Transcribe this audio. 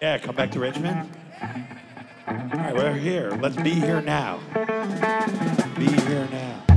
Yeah, come back to Richmond. All right, we're here. Let's be here now. Be here now.